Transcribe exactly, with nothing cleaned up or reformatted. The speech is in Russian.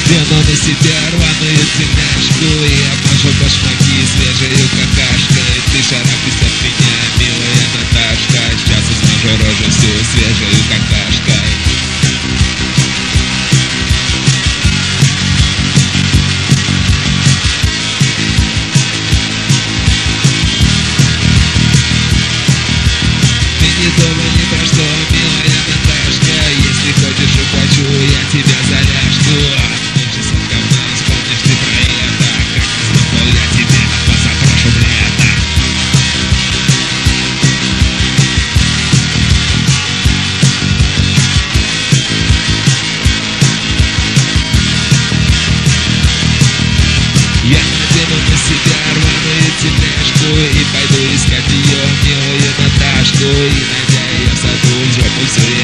надену на себя рваную тельняшку и обмажу башмаки свежею какашкой. Ты шарахнись от меня, милая Наташка, сейчас измажу рожу всю свежею какашкой. Ты не думай ни про что, милая Наташка, если хочешь уплачу я тебя за ляжку. Отмучись от говна, вспомнишь ты про это, как раздумал я тебе позапрошлым летом. Я надену на себя рваную тельняшку и пойду искать ее, милую Наташку, и найдя ее в саду, в жопу всю